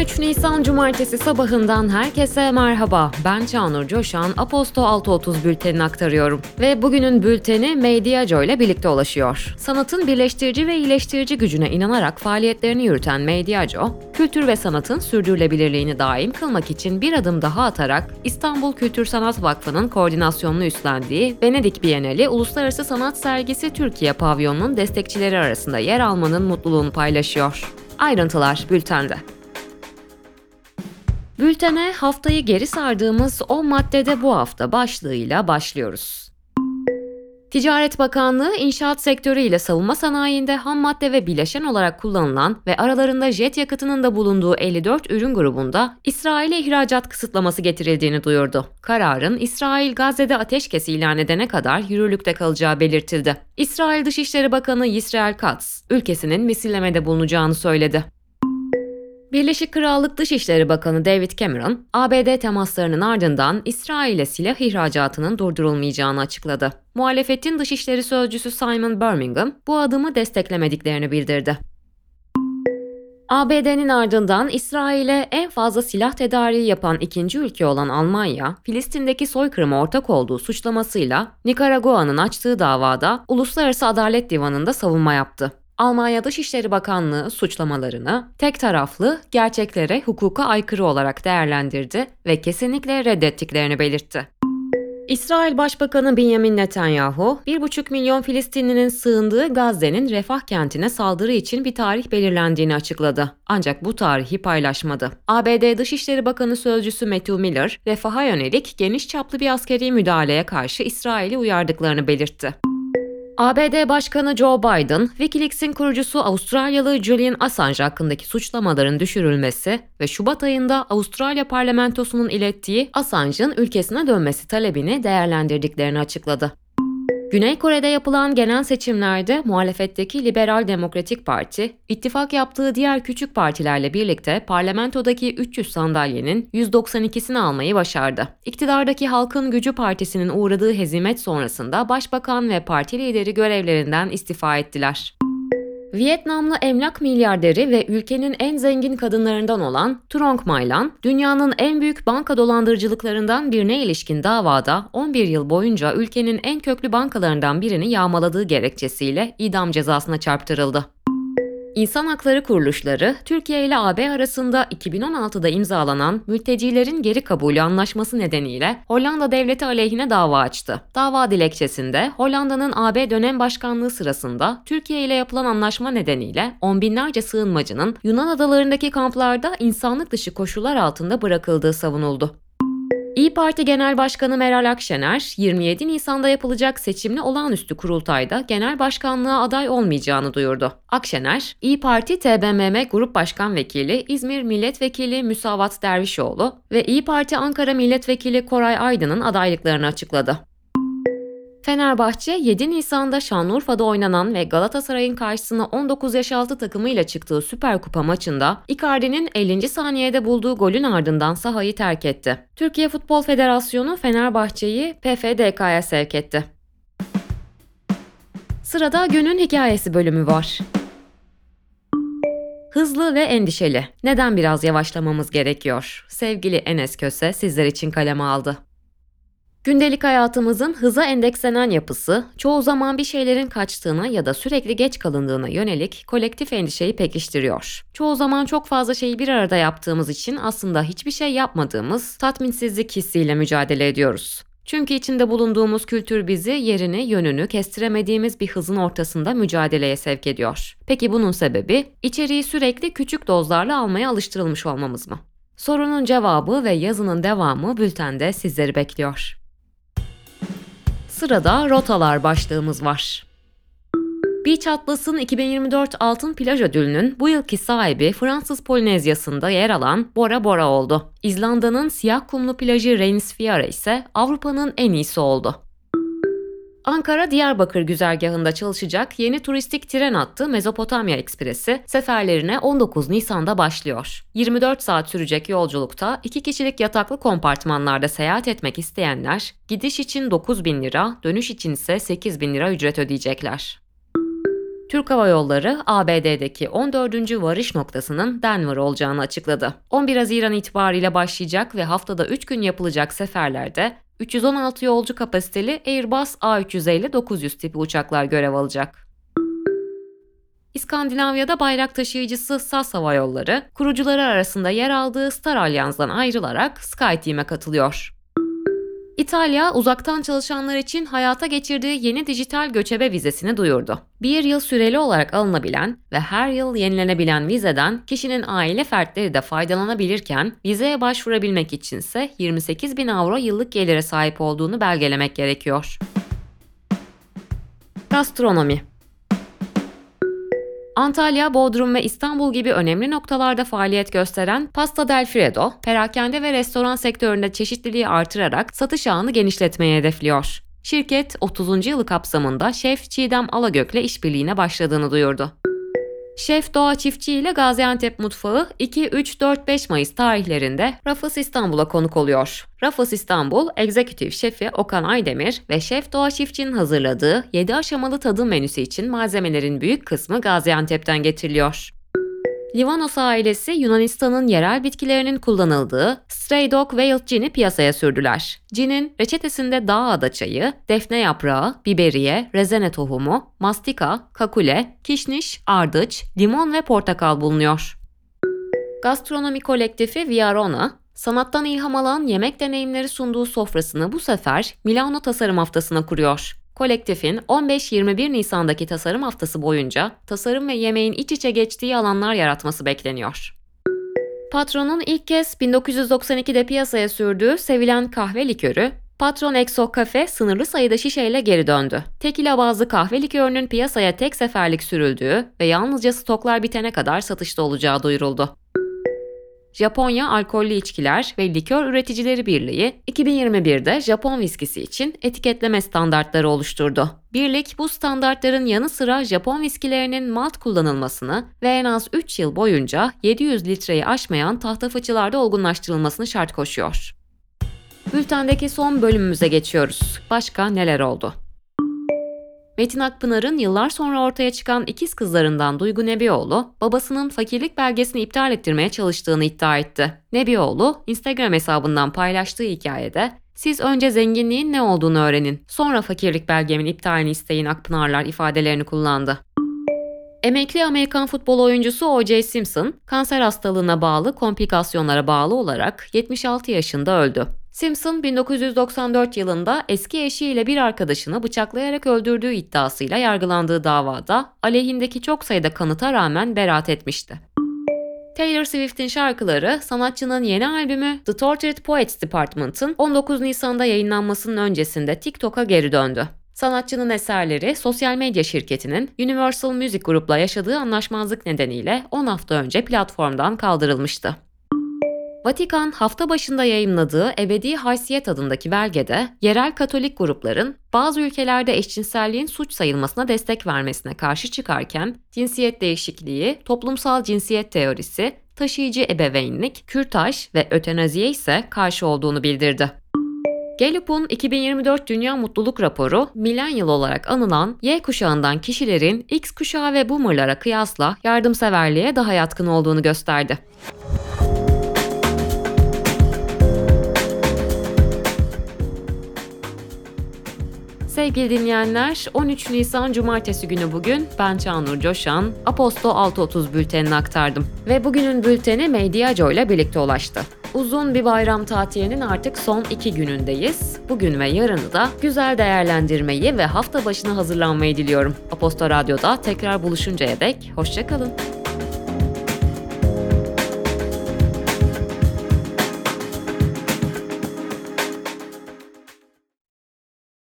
13 Nisan Cumartesi sabahından herkese merhaba. Ben Çağnur Coşan, Aposto 6.30 bültenini aktarıyorum. Ve bugünün bülteni Mediaco ile birlikte ulaşıyor. Sanatın birleştirici ve iyileştirici gücüne inanarak faaliyetlerini yürüten Mediaco, kültür ve sanatın sürdürülebilirliğini daim kılmak için bir adım daha atarak İstanbul Kültür Sanat Vakfı'nın koordinasyonunu üstlendiği Venedik Bienali Uluslararası Sanat Sergisi Türkiye Pavyonunun destekçileri arasında yer almanın mutluluğunu paylaşıyor. Ayrıntılar bültende. Bültene haftayı geri sardığımız 10 maddede bu hafta başlığıyla başlıyoruz. Ticaret Bakanlığı, inşaat sektörü ile savunma sanayinde ham madde ve bileşen olarak kullanılan ve aralarında jet yakıtının da bulunduğu 54 ürün grubunda İsrail'e ihracat kısıtlaması getirildiğini duyurdu. Kararın İsrail Gazze'de ateşkes ilan edene kadar yürürlükte kalacağı belirtildi. İsrail Dışişleri Bakanı Yisrael Katz, ülkesinin misillemede bulunacağını söyledi. Birleşik Krallık Dışişleri Bakanı David Cameron, ABD temaslarının ardından İsrail'e silah ihracatının durdurulmayacağını açıkladı. Muhalefetin Dışişleri Sözcüsü Simon Birmingham bu adımı desteklemediklerini bildirdi. ABD'nin ardından İsrail'e en fazla silah tedariği yapan ikinci ülke olan Almanya, Filistin'deki soykırıma ortak olduğu suçlamasıyla Nikaragua'nın açtığı davada Uluslararası Adalet Divanı'nda savunma yaptı. Almanya Dışişleri Bakanlığı suçlamalarını tek taraflı, gerçeklere, hukuka aykırı olarak değerlendirdi ve kesinlikle reddettiklerini belirtti. İsrail Başbakanı Benjamin Netanyahu, 1,5 milyon Filistinlinin sığındığı Gazze'nin Refah kentine saldırı için bir tarih belirlendiğini açıkladı. Ancak bu tarihi paylaşmadı. ABD Dışişleri Bakanı Sözcüsü Matthew Miller, Refah'a yönelik geniş çaplı bir askeri müdahaleye karşı İsrail'i uyardıklarını belirtti. ABD Başkanı Joe Biden, WikiLeaks'in kurucusu Avustralyalı Julian Assange hakkındaki suçlamaların düşürülmesi ve Şubat ayında Avustralya parlamentosunun ilettiği Assange'ın ülkesine dönmesi talebini değerlendirdiklerini açıkladı. Güney Kore'de yapılan genel seçimlerde muhalefetteki Liberal Demokratik Parti, ittifak yaptığı diğer küçük partilerle birlikte parlamentodaki 300 sandalyenin 192'sini almayı başardı. İktidardaki Halkın Gücü Partisi'nin uğradığı hezimet sonrasında başbakan ve parti lideri görevlerinden istifa ettiler. Vietnamlı emlak milyarderi ve ülkenin en zengin kadınlarından olan Truong My Lan, dünyanın en büyük banka dolandırıcılıklarından birine ilişkin davada 11 yıl boyunca ülkenin en köklü bankalarından birini yağmaladığı gerekçesiyle idam cezasına çarptırıldı. İnsan hakları kuruluşları, Türkiye ile AB arasında 2016'da imzalanan mültecilerin geri kabulü anlaşması nedeniyle Hollanda devleti aleyhine dava açtı. Dava dilekçesinde Hollanda'nın AB dönem başkanlığı sırasında Türkiye ile yapılan anlaşma nedeniyle on binlerce sığınmacının Yunan adalarındaki kamplarda insanlık dışı koşullar altında bırakıldığı savunuldu. İYİ Parti Genel Başkanı Meral Akşener, 27 Nisan'da yapılacak seçimli olağanüstü kurultayda genel başkanlığa aday olmayacağını duyurdu. Akşener, İYİ Parti TBMM Grup Başkan Vekili İzmir Milletvekili Müsavat Dervişoğlu ve İYİ Parti Ankara Milletvekili Koray Aydın'ın adaylıklarını açıkladı. Fenerbahçe, 7 Nisan'da Şanlıurfa'da oynanan ve Galatasaray'ın karşısına 19 yaş altı takımıyla çıktığı Süper Kupa maçında Icardi'nin 50. saniyede bulduğu golün ardından sahayı terk etti. Türkiye Futbol Federasyonu Fenerbahçe'yi PFDK'ya sevk etti. Sırada günün hikayesi bölümü var. Hızlı ve endişeli. Neden biraz yavaşlamamız gerekiyor? Sevgili Enes Köse sizler için kaleme aldı. Gündelik hayatımızın hıza endekslenen yapısı, çoğu zaman bir şeylerin kaçtığına ya da sürekli geç kalındığına yönelik kolektif endişeyi pekiştiriyor. Çoğu zaman çok fazla şeyi bir arada yaptığımız için aslında hiçbir şey yapmadığımız tatminsizlik hissiyle mücadele ediyoruz. Çünkü içinde bulunduğumuz kültür bizi yerini, yönünü kestiremediğimiz bir hızın ortasında mücadeleye sevk ediyor. Peki bunun sebebi, içeriği sürekli küçük dozlarla almaya alıştırılmış olmamız mı? Sorunun cevabı ve yazının devamı bültende sizleri bekliyor. Sırada rotalar başlığımız var. Beach Atlas'ın 2024 Altın Plaj Ödülü'nün bu yılki sahibi Fransız Polinezyası'nda yer alan Bora Bora oldu. İzlanda'nın siyah kumlu plajı Reynisfjara ise Avrupa'nın en iyisi oldu. Ankara-Diyarbakır güzergahında çalışacak yeni turistik tren hattı Mezopotamya Ekspresi seferlerine 19 Nisan'da başlıyor. 24 saat sürecek yolculukta 2 kişilik yataklı kompartmanlarda seyahat etmek isteyenler gidiş için 9.000 lira, dönüş için ise 8.000 lira ücret ödeyecekler. Türk Hava Yolları, ABD'deki 14. varış noktasının Denver olacağını açıkladı. 11 Haziran itibariyle başlayacak ve haftada 3 gün yapılacak seferlerde 316 yolcu kapasiteli Airbus A350-900 tipi uçaklar görev alacak. İskandinavya'da bayrak taşıyıcısı SAS Hava Yolları, kurucuları arasında yer aldığı Star Alliance'dan ayrılarak SkyTeam'e katılıyor. İtalya, uzaktan çalışanlar için hayata geçirdiği yeni dijital göçebe vizesini duyurdu. 1 yıl süreli olarak alınabilen ve her yıl yenilenebilen vizeden kişinin aile fertleri de faydalanabilirken, vizeye başvurabilmek içinse 28.000 euro yıllık gelire sahip olduğunu belgelemek gerekiyor. Gastronomi. Antalya, Bodrum ve İstanbul gibi önemli noktalarda faaliyet gösteren Pasta del Freddo, perakende ve restoran sektöründe çeşitliliği artırarak satış ağını genişletmeyi hedefliyor. Şirket, 30. yılı kapsamında Şef Çiğdem Alagök'le işbirliğine başladığını duyurdu. Şef Doğa Çiftçi ile Gaziantep Mutfağı 2, 3, 4, 5 Mayıs tarihlerinde Rafız İstanbul'a konuk oluyor. Rafız İstanbul, Executive Şefi Okan Aydemir ve Şef Doğa Çiftçi'nin hazırladığı 7 aşamalı tadım menüsü için malzemelerin büyük kısmı Gaziantep'ten getiriliyor. Livanos ailesi Yunanistan'ın yerel bitkilerinin kullanıldığı Stray Dog Wild Gin'i piyasaya sürdüler. Gin'in reçetesinde dağ adaçayı, defne yaprağı, biberiye, rezene tohumu, mastika, kakule, kişniş, ardıç, limon ve portakal bulunuyor. Gastronomi kolektifi Viarona, sanattan ilham alan yemek deneyimleri sunduğu sofrasını bu sefer Milano Tasarım Haftası'na kuruyor. Kolektifin 15-21 Nisan'daki tasarım haftası boyunca tasarım ve yemeğin iç içe geçtiği alanlar yaratması bekleniyor. Patron'un ilk kez 1992'de piyasaya sürdüğü sevilen kahve likörü, Patron Exo Cafe sınırlı sayıda şişeyle geri döndü. Tekila bazlı kahve likörünün piyasaya tek seferlik sürüldüğü ve yalnızca stoklar bitene kadar satışta olacağı duyuruldu. Japonya Alkollü İçkiler ve Likör Üreticileri Birliği, 2021'de Japon viskisi için etiketleme standartları oluşturdu. Birlik, bu standartların yanı sıra Japon viskilerinin malt kullanılmasını ve en az 3 yıl boyunca 700 litreyi aşmayan tahta fıçılarda olgunlaştırılmasını şart koşuyor. Bültendeki son bölümümüze geçiyoruz. Başka neler oldu? Metin Akpınar'ın yıllar sonra ortaya çıkan ikiz kızlarından Duygu Nebioğlu, babasının fakirlik belgesini iptal ettirmeye çalıştığını iddia etti. Nebioğlu, Instagram hesabından paylaştığı hikayede, "Siz önce zenginliğin ne olduğunu öğrenin, sonra fakirlik belgemin iptalini isteyin Akpınarlar" ifadelerini kullandı. Emekli Amerikan futbol oyuncusu O.J. Simpson, kanser hastalığına bağlı komplikasyonlara bağlı olarak 76 yaşında öldü. Simpson, 1994 yılında eski eşiyle bir arkadaşını bıçaklayarak öldürdüğü iddiasıyla yargılandığı davada aleyhindeki çok sayıda kanıta rağmen beraat etmişti. Taylor Swift'in şarkıları, sanatçının yeni albümü The Tortured Poets Department'ın 19 Nisan'da yayınlanmasının öncesinde TikTok'a geri döndü. Sanatçının eserleri, sosyal medya şirketinin Universal Music Group'la yaşadığı anlaşmazlık nedeniyle 10 hafta önce platformdan kaldırılmıştı. Vatikan, hafta başında yayımladığı Ebedi Haysiyet adındaki belgede, yerel Katolik grupların bazı ülkelerde eşcinselliğin suç sayılmasına destek vermesine karşı çıkarken, cinsiyet değişikliği, toplumsal cinsiyet teorisi, taşıyıcı ebeveynlik, kürtaj ve ötenaziye ise karşı olduğunu bildirdi. Gallup'un 2024 Dünya Mutluluk Raporu, Millennial olarak anılan Y kuşağından kişilerin X kuşağı ve Boomer'lara kıyasla yardımseverliğe daha yatkın olduğunu gösterdi. Sevgili dinleyenler, 13 Nisan Cumartesi günü bugün ben Çağnur Coşan, Aposto 6.30 bültenini aktardım. Ve bugünün bülteni Medyaco ile birlikte ulaştı. Uzun bir bayram tatilinin artık son 2 günündeyiz. Bugün ve yarını da güzel değerlendirmeyi ve hafta başına hazırlanmayı diliyorum. Aposto Radyo'da tekrar buluşuncaya dek hoşça kalın.